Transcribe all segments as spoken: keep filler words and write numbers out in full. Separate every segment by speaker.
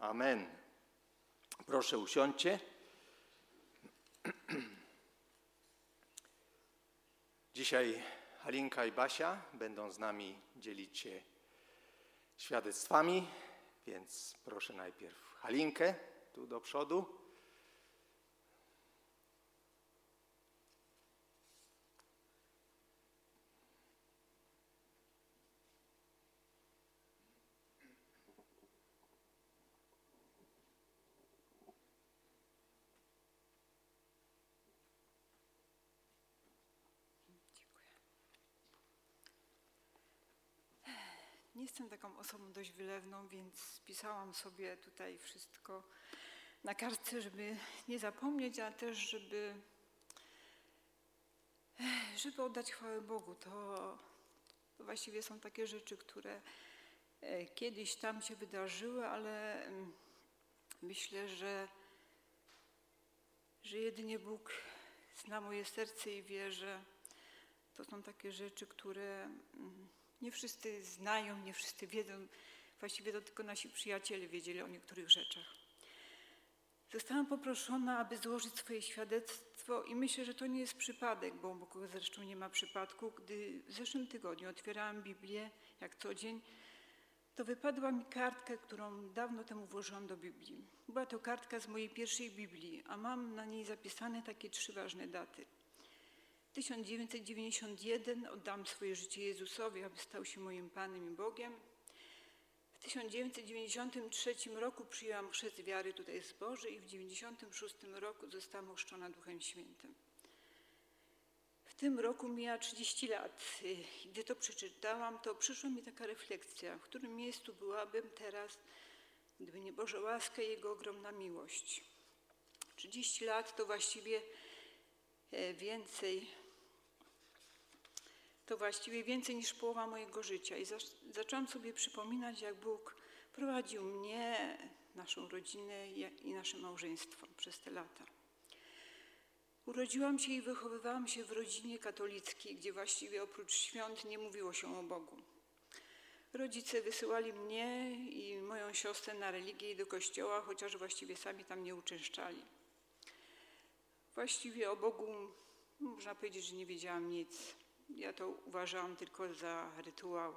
Speaker 1: Amen. Proszę usiądźcie. Dzisiaj Halinka i Basia będą z nami dzielić się świadectwami, więc proszę najpierw Halinkę tu do przodu.
Speaker 2: Nie jestem taką osobą dość wylewną, więc spisałam sobie tutaj wszystko na kartce, żeby nie zapomnieć, ale też, żeby, żeby oddać chwałę Bogu. To, to właściwie są takie rzeczy, które kiedyś tam się wydarzyły, ale myślę, że, że jedynie Bóg zna moje serce i wie, że to są takie rzeczy, które nie wszyscy znają, nie wszyscy wiedzą. Właściwie to tylko nasi przyjaciele wiedzieli o niektórych rzeczach. Zostałam poproszona, aby złożyć swoje świadectwo i myślę, że to nie jest przypadek, bo Bogu zresztą nie ma przypadku. Gdy w zeszłym tygodniu otwierałam Biblię, jak co dzień, to wypadła mi kartka, którą dawno temu włożyłam do Biblii. Była to kartka z mojej pierwszej Biblii, a mam na niej zapisane takie trzy ważne daty. tysiąc dziewięćset dziewięćdziesiąty pierwszy oddałam swoje życie Jezusowi, aby stał się moim Panem i Bogiem. W tysiąc dziewięćset dziewięćdziesiątym trzecim roku przyjęłam chrzest wiary tutaj w zborze i w tysiąc dziewięćset dziewięćdziesiątym szóstym roku zostałam ochrzczona Duchem Świętym. W tym roku mija trzydzieści lat. Gdy to przeczytałam, to przyszła mi taka refleksja, w którym miejscu byłabym teraz, gdyby nie Boża łaska i Jego ogromna miłość. trzydzieści lat to właściwie więcej, to właściwie więcej niż połowa mojego życia i zaczęłam sobie przypominać, jak Bóg prowadził mnie, naszą rodzinę i nasze małżeństwo przez te lata. Urodziłam się i wychowywałam się w rodzinie katolickiej, gdzie właściwie oprócz świąt nie mówiło się o Bogu. Rodzice wysyłali mnie i moją siostrę na religię i do kościoła, chociaż właściwie sami tam nie uczęszczali. Właściwie o Bogu można powiedzieć, że nie wiedziałam nic. Ja to uważałam tylko za rytuał.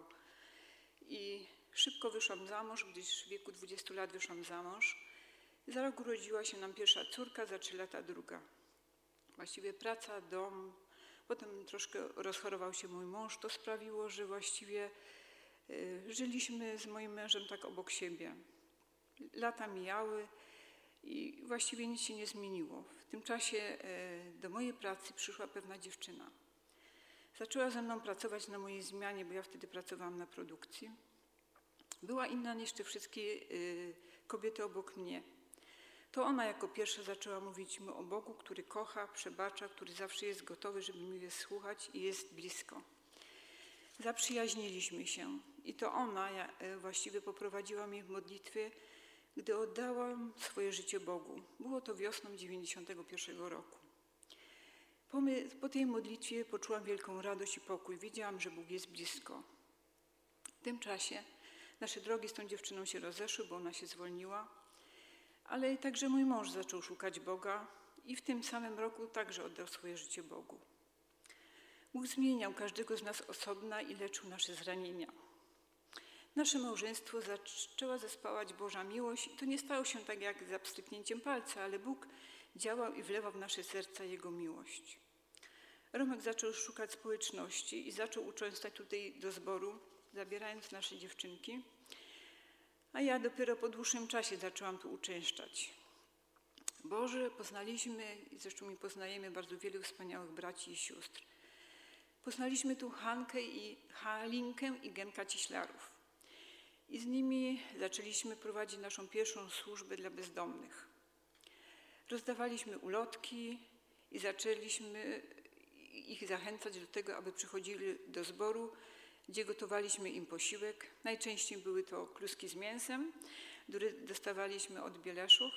Speaker 2: I szybko wyszłam za mąż, gdyż w wieku dwudziestu lat wyszłam za mąż. Za rok urodziła się nam pierwsza córka, za trzy lata druga. Właściwie praca, dom, potem troszkę rozchorował się mój mąż. To sprawiło, że właściwie y, żyliśmy z moim mężem tak obok siebie. Lata mijały i właściwie nic się nie zmieniło. W tym czasie y, do mojej pracy przyszła pewna dziewczyna. Zaczęła ze mną pracować na mojej zmianie, bo ja wtedy pracowałam na produkcji. Była inna niż te wszystkie y, kobiety obok mnie. To ona jako pierwsza zaczęła mówić mi o Bogu, który kocha, przebacza, który zawsze jest gotowy, żeby mnie słuchać i jest blisko. Zaprzyjaźniliśmy się i to ona ja, y, właściwie poprowadziła mnie w modlitwie, gdy oddałam swoje życie Bogu. Było to wiosną dziewięćdziesiątego pierwszego roku. Po, my, po tej modlitwie poczułam wielką radość i pokój. Wiedziałam, że Bóg jest blisko. W tym czasie nasze drogi z tą dziewczyną się rozeszły, bo ona się zwolniła, ale także mój mąż zaczął szukać Boga i w tym samym roku także oddał swoje życie Bogu. Bóg zmieniał każdego z nas osobna i leczył nasze zranienia. Nasze małżeństwo zaczęła zespałać Boża miłość i to nie stało się tak jak za pstryknięciem palca, ale Bóg działał i wlewał w nasze serca Jego miłość. Romek zaczął szukać społeczności i zaczął uczęszczać tutaj do zboru, zabierając nasze dziewczynki, a ja dopiero po dłuższym czasie zaczęłam tu uczęszczać. Boże, poznaliśmy, i zresztą my poznajemy bardzo wielu wspaniałych braci i sióstr. Poznaliśmy tu Hankę i Halinkę i Genka Cieślarów. I z nimi zaczęliśmy prowadzić naszą pierwszą służbę dla bezdomnych. Rozdawaliśmy ulotki i zaczęliśmy ich zachęcać do tego, aby przychodzili do zboru, gdzie gotowaliśmy im posiłek. Najczęściej były to kluski z mięsem, które dostawaliśmy od bieleszów.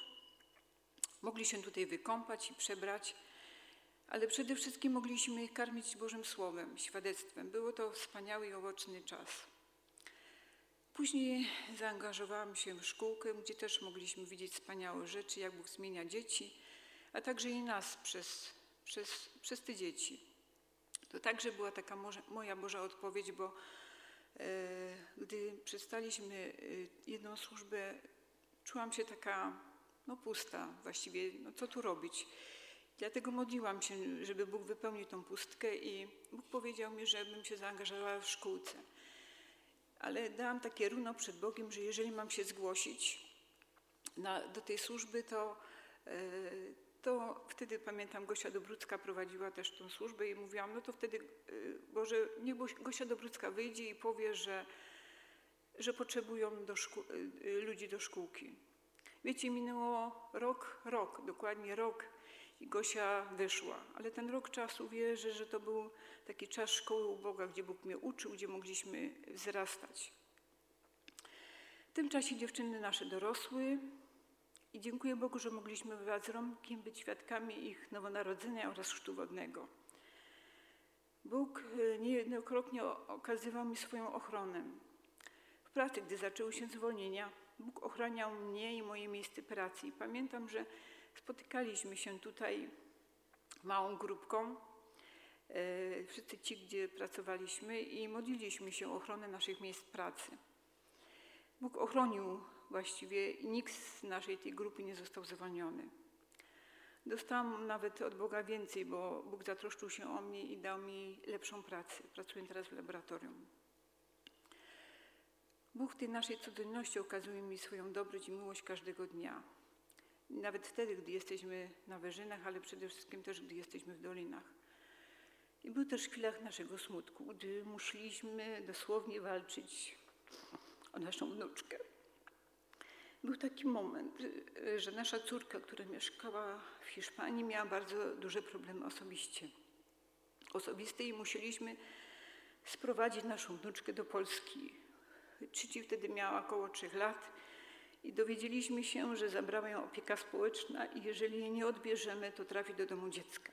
Speaker 2: Mogli się tutaj wykąpać i przebrać, ale przede wszystkim mogliśmy ich karmić Bożym Słowem, świadectwem. Było to wspaniały i owocny czas. Później zaangażowałam się w szkółkę, gdzie też mogliśmy widzieć wspaniałe rzeczy, jak Bóg zmienia dzieci, a także i nas przez, przez, przez te dzieci. To także była taka może, moja Boża odpowiedź, bo e, gdy przestaliśmy e, jedną służbę, czułam się taka no, pusta właściwie, no co tu robić. Dlatego modliłam się, żeby Bóg wypełnił tą pustkę i Bóg powiedział mi, żebym się zaangażowała w szkółce. Ale dałam takie runo przed Bogiem, że jeżeli mam się zgłosić na, do tej służby, to, yy, to wtedy pamiętam, Gosia Dobrucka prowadziła też tą służbę i mówiłam, no to wtedy yy, Boże, niech Gosia Dobrucka wyjdzie i powie, że, że potrzebują do szkół, yy, ludzi do szkółki. Wiecie, minęło rok, rok, dokładnie rok i Gosia wyszła, ale ten rok czasu wierzę, że to był taki czas szkoły u Boga, gdzie Bóg mnie uczył, gdzie mogliśmy wzrastać. W tym czasie dziewczyny nasze dorosły i dziękuję Bogu, że mogliśmy wraz z Romkiem być świadkami ich nowonarodzenia oraz chrztu wodnego. Bóg niejednokrotnie okazywał mi swoją ochronę. W pracy, gdy zaczęły się zwolnienia, Bóg ochraniał mnie i moje miejsce pracy. I pamiętam, że spotykaliśmy się tutaj małą grupką, e, wszyscy ci, gdzie pracowaliśmy i modliliśmy się o ochronę naszych miejsc pracy. Bóg ochronił właściwie i nikt z naszej tej grupy nie został zwolniony. Dostałam nawet od Boga więcej, bo Bóg zatroszczył się o mnie i dał mi lepszą pracę. Pracuję teraz w laboratorium. Bóg w tej naszej codzienności okazuje mi swoją dobroć i miłość każdego dnia. Nawet wtedy, gdy jesteśmy na wyżynach, ale przede wszystkim też, gdy jesteśmy w dolinach. I był też w chwilach naszego smutku, gdy musieliśmy dosłownie walczyć o naszą wnuczkę. Był taki moment, że nasza córka, która mieszkała w Hiszpanii, miała bardzo duże problemy osobiście. osobiste i musieliśmy sprowadzić naszą wnuczkę do Polski. Cici wtedy miała około trzech lat i dowiedzieliśmy się, że zabrała ją opieka społeczna i jeżeli jej nie odbierzemy, to trafi do domu dziecka.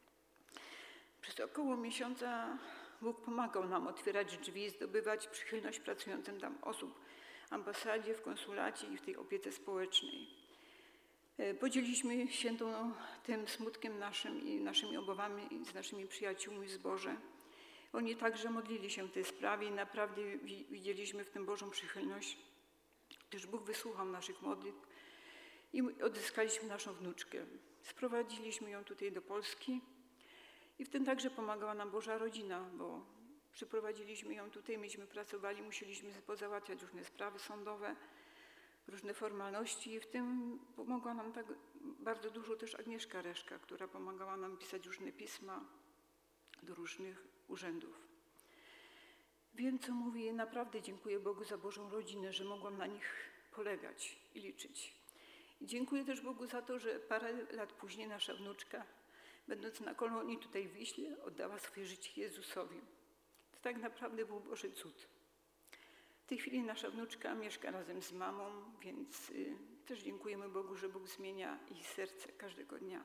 Speaker 2: Przez około miesiąca Bóg pomagał nam otwierać drzwi i zdobywać przychylność pracującym tam osób w ambasadzie, w konsulacie i w tej opiece społecznej. Podzieliliśmy się tą, tym smutkiem naszym i naszymi obawami z naszymi przyjaciółmi w zborze. Oni także modlili się w tej sprawie i naprawdę widzieliśmy w tym Bożą przychylność, gdyż Bóg wysłuchał naszych modlitw i odzyskaliśmy naszą wnuczkę. Sprowadziliśmy ją tutaj do Polski i w tym także pomagała nam Boża rodzina, bo przyprowadziliśmy ją tutaj, myśmy pracowali, musieliśmy pozałatwiać różne sprawy sądowe, różne formalności i w tym pomogła nam tak bardzo dużo też Agnieszka Reszka, która pomagała nam pisać różne pisma do różnych urzędów. Wiem, co mówię, naprawdę dziękuję Bogu za Bożą rodzinę, że mogłam na nich polegać i liczyć. I dziękuję też Bogu za to, że parę lat później nasza wnuczka, będąc na kolonii tutaj w Wiśle, oddała swoje życie Jezusowi. To tak naprawdę był Boży cud. W tej chwili nasza wnuczka mieszka razem z mamą, więc y, też dziękujemy Bogu, że Bóg zmienia ich serce każdego dnia.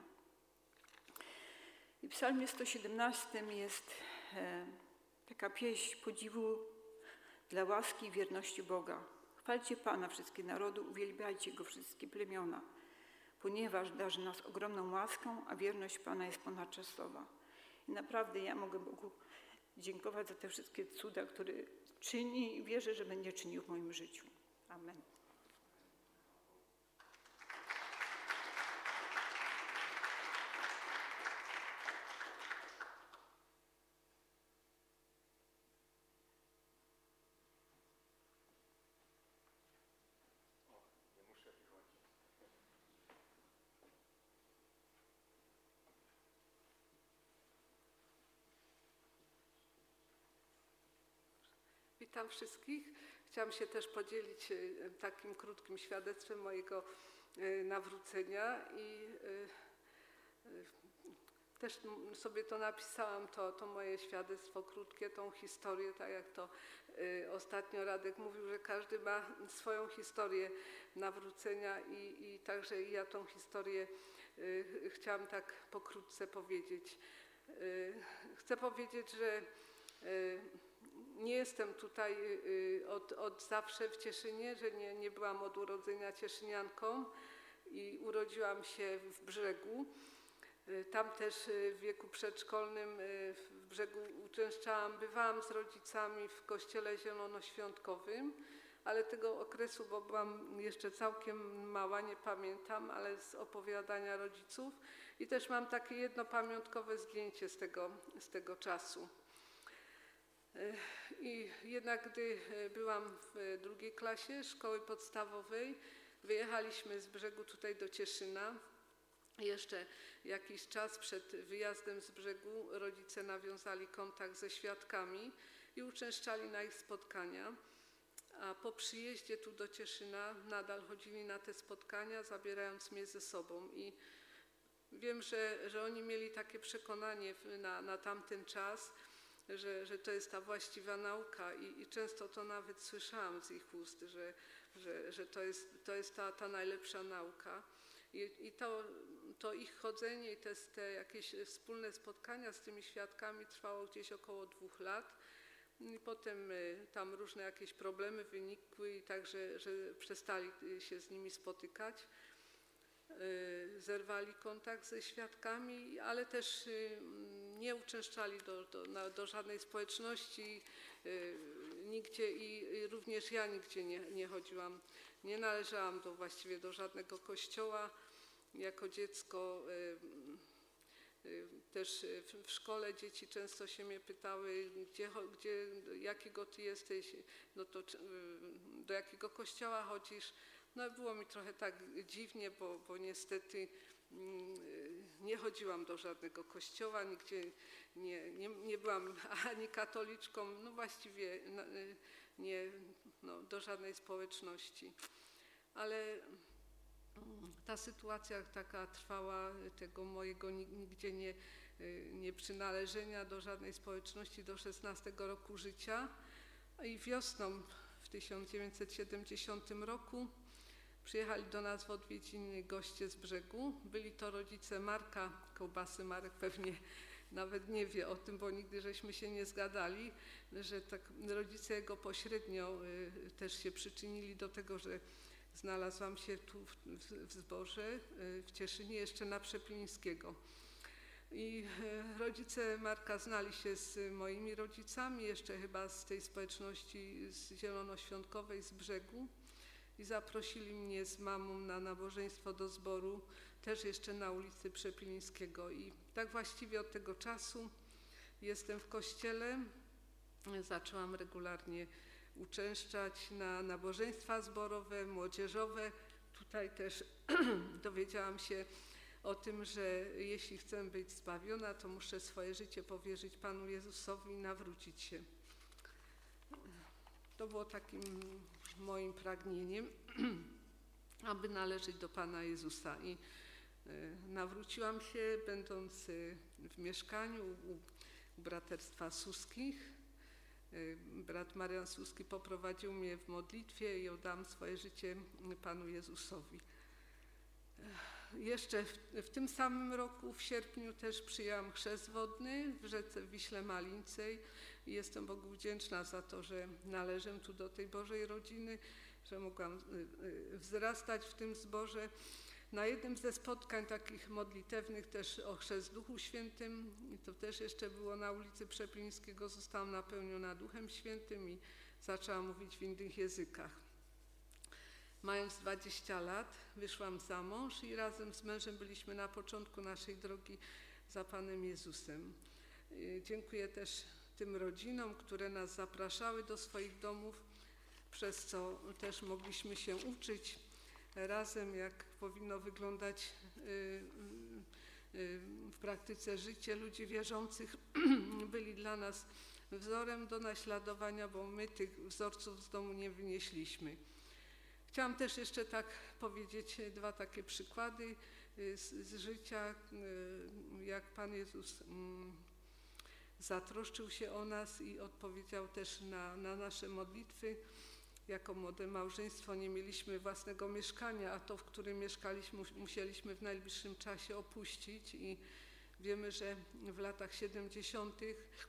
Speaker 2: I w psalmie sto siedemnastym jest e, taka pieśń podziwu dla łaski i wierności Boga. Chwalcie Pana wszystkie narody, uwielbiajcie Go wszystkie plemiona, ponieważ darzy nas ogromną łaską, a wierność Pana jest ponadczasowa. I naprawdę ja mogę Bogu dziękować za te wszystkie cuda, które czyni i wierzę, że będzie czynił w moim życiu. Amen.
Speaker 3: Witam wszystkich. Chciałam się też podzielić takim krótkim świadectwem mojego nawrócenia i też sobie to napisałam, to, to moje świadectwo krótkie, tą historię, tak jak to ostatnio Radek mówił, że każdy ma swoją historię nawrócenia i, i także ja tą historię chciałam tak pokrótce powiedzieć. Chcę powiedzieć, że nie jestem tutaj y, od, od zawsze w Cieszynie, że nie, nie byłam od urodzenia cieszynianką i urodziłam się w Brzegu. Y, Tam też y, w wieku przedszkolnym y, w Brzegu uczęszczałam, bywałam z rodzicami w kościele zielonoświątkowym, ale tego okresu, bo byłam jeszcze całkiem mała, nie pamiętam, ale z opowiadania rodziców. I też mam takie jedno pamiątkowe zdjęcie z tego, z tego czasu. I jednak gdy byłam w drugiej klasie szkoły podstawowej, wyjechaliśmy z Brzegu tutaj do Cieszyna. Jeszcze jakiś czas przed wyjazdem z Brzegu rodzice nawiązali kontakt ze świadkami i uczęszczali na ich spotkania. A po przyjeździe tu do Cieszyna nadal chodzili na te spotkania, zabierając mnie ze sobą. I wiem, że, że oni mieli takie przekonanie na, na tamten czas, że, że to jest ta właściwa nauka i, i często to nawet słyszałam z ich ust, że, że, że to jest, to jest ta, ta najlepsza nauka. I, i to, to ich chodzenie i te, te jakieś wspólne spotkania z tymi świadkami trwało gdzieś około dwóch lat. I potem y, tam różne jakieś problemy wynikły i także, że przestali się z nimi spotykać. Zerwali kontakt ze świadkami, ale też nie uczęszczali do, do, na, do żadnej społeczności, nigdzie i również ja nigdzie nie, nie chodziłam, nie należałam do, właściwie do żadnego kościoła. Jako dziecko też w szkole dzieci często się mnie pytały, gdzie, gdzie, jakiego ty jesteś, no to, do jakiego kościoła chodzisz. No było mi trochę tak dziwnie, bo, bo niestety nie chodziłam do żadnego kościoła, nigdzie nie, nie, nie byłam ani katoliczką, no właściwie nie, no, do żadnej społeczności. Ale ta sytuacja taka trwała, tego mojego nigdzie nie, nie przynależenia do żadnej społeczności do szesnastego roku życia. I wiosną w tysiąc dziewięćset siedemdziesiątym roku przyjechali do nas w odwiedziny goście z Brzegu. Byli to rodzice Marka Kołbasy. Marek pewnie nawet nie wie o tym, bo nigdy żeśmy się nie zgadali, że tak rodzice jego pośrednio y, też się przyczynili do tego, że znalazłam się tu w, w, w zborze y, w Cieszynie, jeszcze na Przeplińskiego. I y, rodzice Marka znali się z moimi rodzicami, jeszcze chyba z tej społeczności z zielonoświątkowej z Brzegu. I zaprosili mnie z mamą na nabożeństwo do zboru, też jeszcze na ulicy Przeplińskiego. I tak właściwie od tego czasu jestem w kościele. Zaczęłam regularnie uczęszczać na nabożeństwa zborowe, młodzieżowe. Tutaj też dowiedziałam się o tym, że jeśli chcę być zbawiona, to muszę swoje życie powierzyć Panu Jezusowi i nawrócić się. To było takim moim pragnieniem, aby należeć do Pana Jezusa. I nawróciłam się, będąc w mieszkaniu u, u braterstwa Suskich. Brat Marian Suski poprowadził mnie w modlitwie i oddam swoje życie Panu Jezusowi. Jeszcze w, w tym samym roku, w sierpniu, też przyjęłam chrzest wodny w rzece Wiśle Malińcej i jestem Bogu wdzięczna za to, że należę tu do tej Bożej rodziny, że mogłam wzrastać w tym zborze. Na jednym ze spotkań takich modlitewnych też o chrzest w Duchu Świętym, i to też jeszcze było na ulicy Przeplińskiego, zostałam napełniona Duchem Świętym i zaczęłam mówić w innych językach. Mając dwadzieścia lat, wyszłam za mąż i razem z mężem byliśmy na początku naszej drogi za Panem Jezusem. Dziękuję też tym rodzinom, które nas zapraszały do swoich domów, przez co też mogliśmy się uczyć razem, jak powinno wyglądać w praktyce życie ludzi wierzących. Byli dla nas wzorem do naśladowania, bo my tych wzorców z domu nie wynieśliśmy. Chciałam też jeszcze tak powiedzieć dwa takie przykłady z, z życia, jak Pan Jezus zatroszczył się o nas i odpowiedział też na, na nasze modlitwy. Jako młode małżeństwo nie mieliśmy własnego mieszkania, a to, w którym mieszkaliśmy, musieliśmy w najbliższym czasie opuścić i wiemy, że w latach siedemdziesiątych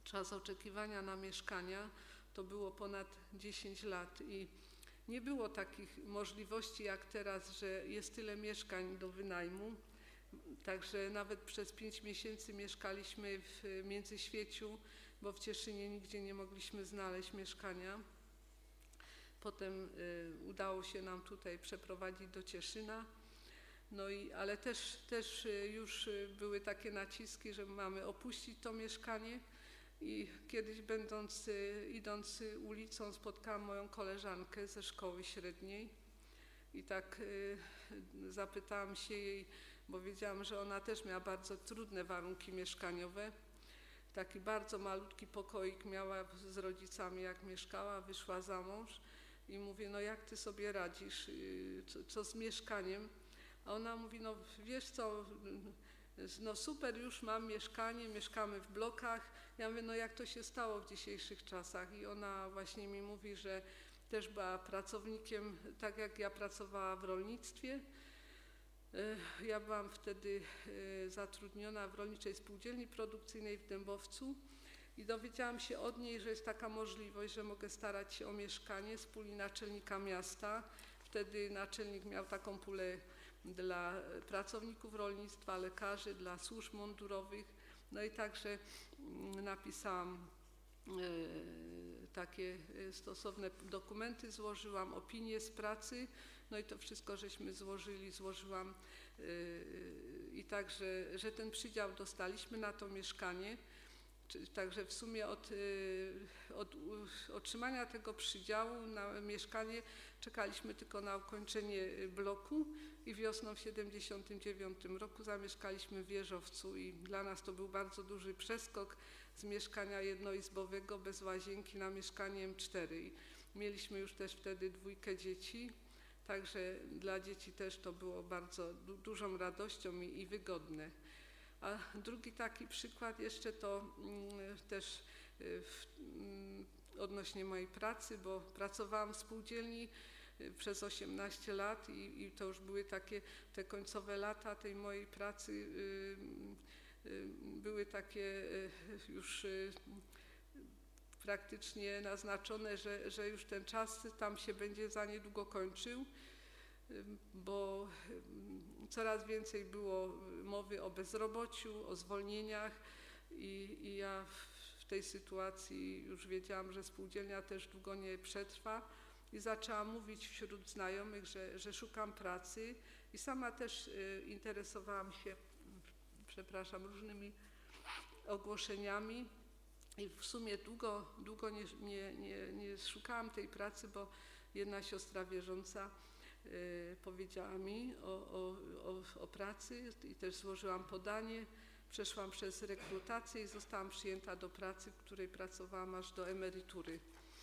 Speaker 3: czas oczekiwania na mieszkania to było ponad dziesięć lat i nie było takich możliwości jak teraz, że jest tyle mieszkań do wynajmu. Także nawet przez pięć miesięcy mieszkaliśmy w Międzyświeciu, bo w Cieszynie nigdzie nie mogliśmy znaleźć mieszkania. Potem y, udało się nam tutaj przeprowadzić do Cieszyna. No i, ale też, też już były takie naciski, że mamy opuścić to mieszkanie i kiedyś będąc, idąc ulicą spotkałam moją koleżankę ze szkoły średniej i tak y, zapytałam się jej, bo wiedziałam, że ona też miała bardzo trudne warunki mieszkaniowe. Taki bardzo malutki pokoik miała z rodzicami, jak mieszkała, wyszła za mąż i mówię, no jak ty sobie radzisz, y, co, co z mieszkaniem? A ona mówi, no wiesz co, no super, już mam mieszkanie, mieszkamy w blokach. Ja mówię, no jak to się stało w dzisiejszych czasach? I ona właśnie mi mówi, że też była pracownikiem, tak jak ja pracowała w rolnictwie. Ja byłam wtedy zatrudniona w Rolniczej Spółdzielni Produkcyjnej w Dębowcu i dowiedziałam się od niej, że jest taka możliwość, że mogę starać się o mieszkanie z puli naczelnika miasta. Wtedy naczelnik miał taką pulę dla pracowników rolnictwa, lekarzy, dla służb mundurowych. No i także napisałam takie stosowne dokumenty, złożyłam opinię z pracy, no i to wszystko żeśmy złożyli, złożyłam i także, że ten przydział dostaliśmy na to mieszkanie. Także w sumie od, od otrzymania tego przydziału na mieszkanie czekaliśmy tylko na ukończenie bloku i wiosną w siedemdziesiątym dziewiątym roku zamieszkaliśmy w Wieżowcu i dla nas to był bardzo duży przeskok z mieszkania jednoizbowego bez łazienki na mieszkanie M cztery. I mieliśmy już też wtedy dwójkę dzieci, także dla dzieci też to było bardzo du dużą radością i, i wygodne. A drugi taki przykład jeszcze to mm, też y, w, mm, odnośnie mojej pracy, bo pracowałam w spółdzielni y, przez osiemnaście lat i, i to już były takie te końcowe lata tej mojej pracy, y, y, były takie y, już y, praktycznie naznaczone, że, że już ten czas tam się będzie za niedługo kończył, bo coraz więcej było mowy o bezrobociu, o zwolnieniach i, i ja w tej sytuacji już wiedziałam, że spółdzielnia też długo nie przetrwa i zaczęłam mówić wśród znajomych, że, że szukam pracy i sama też interesowałam się, przepraszam, różnymi ogłoszeniami i w sumie długo, długo nie, nie, nie, nie szukałam tej pracy, bo jedna siostra wierząca Y, powiedziała mi o, o, o, o pracy i też złożyłam podanie, przeszłam przez rekrutację i zostałam przyjęta do pracy, w której pracowałam aż do emerytury.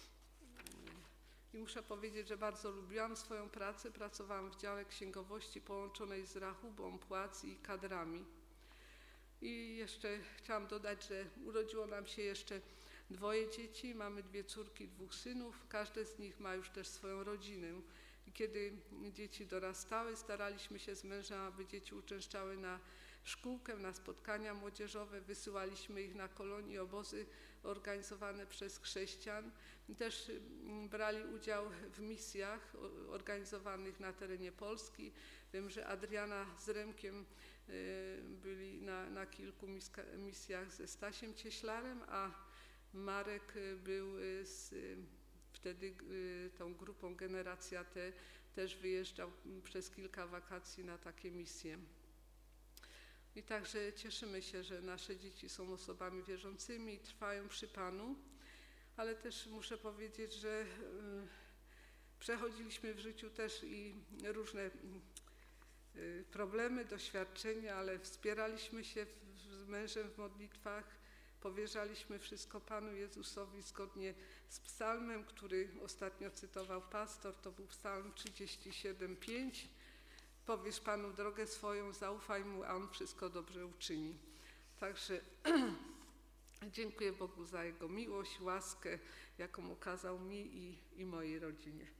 Speaker 3: I muszę powiedzieć, że bardzo lubiłam swoją pracę, pracowałam w dziale księgowości połączonej z rachubą, płac i kadrami. I jeszcze chciałam dodać, że urodziło nam się jeszcze dwoje dzieci, mamy dwie córki, dwóch synów, każdy z nich ma już też swoją rodzinę. I kiedy dzieci dorastały, staraliśmy się z mężem, aby dzieci uczęszczały na szkółkę, na spotkania młodzieżowe, wysyłaliśmy ich na kolonie, obozy organizowane przez chrześcijan. Też brali udział w misjach organizowanych na terenie Polski. Wiem, że Adriana z Remkiem byli na, na kilku misjach ze Stasiem Cieślarem, a Marek był z wtedy y, tą grupą Generacja T też wyjeżdżał przez kilka wakacji na takie misje. I także cieszymy się, że nasze dzieci są osobami wierzącymi i trwają przy Panu, ale też muszę powiedzieć, że y, przechodziliśmy w życiu też i różne y, problemy, doświadczenia, ale wspieraliśmy się w, z mężem w modlitwach. Powierzaliśmy wszystko Panu Jezusowi zgodnie z psalmem, który ostatnio cytował pastor, to był psalm trzydziesty siedem, pięć. Powierz Panu drogę swoją, zaufaj Mu, a On wszystko dobrze uczyni. Także dziękuję Bogu za Jego miłość, łaskę, jaką okazał mi i, i mojej rodzinie.